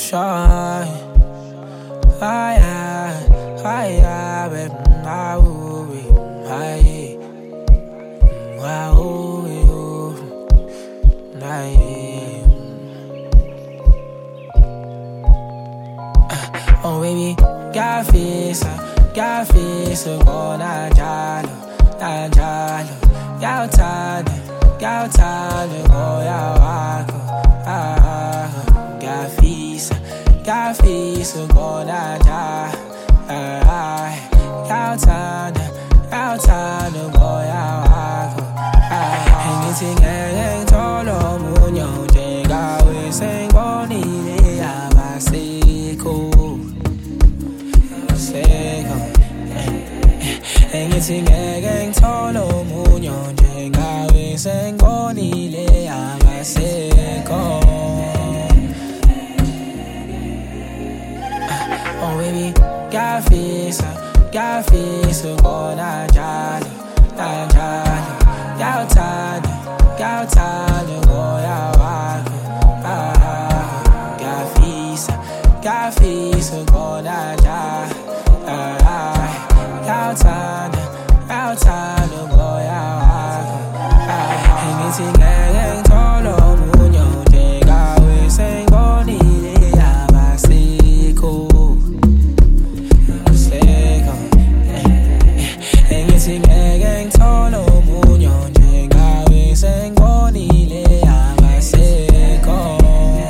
shy. Fire, baby, I will be high. Oh baby, got face, go na jalo, Yao talo, go ya wako, got face, go na jalo, Yao talo, go ya wako, anything ain't all of munyo, jega we sing boni le abaseko. Anything again, Tolo Munyon, Jenga, Sang Boni, Lea, Maseko. Oh, baby, got face, go na jalo, Yautado, go ya wako, got face, go na jalo. Outside of boy, anything ain't all of munyo, jega we sing boni le abaseko. Anything ain't all of munyo, jega we sing boni le abaseko.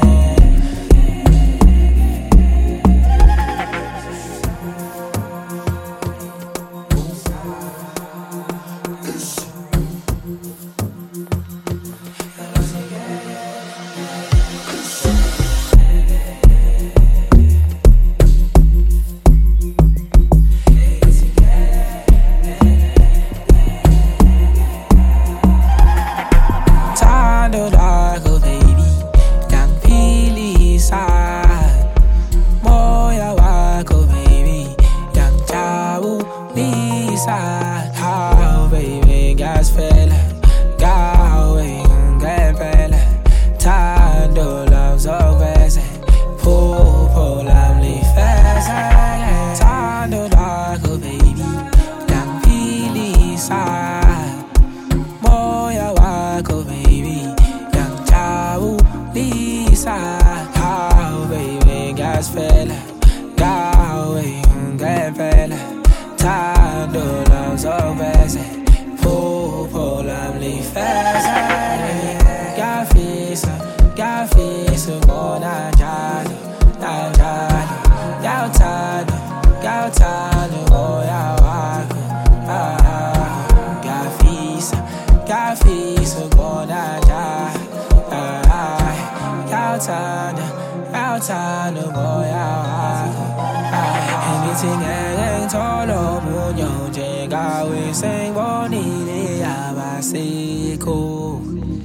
How baby gas fella, gawe ngempela, thando loves ovese, popo lovely face, thando lakho baby, yangiphilisa, moya wakho baby, yangijabulisa. How baby gas fella, gawe ngempela, thando loves ovese, popo lovely face. Got face, go na jalo, Yautado, go ya wako, got face, go na jalo, Yautado, go ya wako. Anything ain't all of munyo, jega we sing boni le abaseko.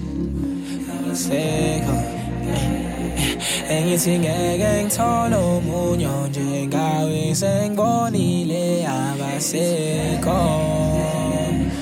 Anything ain't all of munyo, jega we sing boni le abaseko.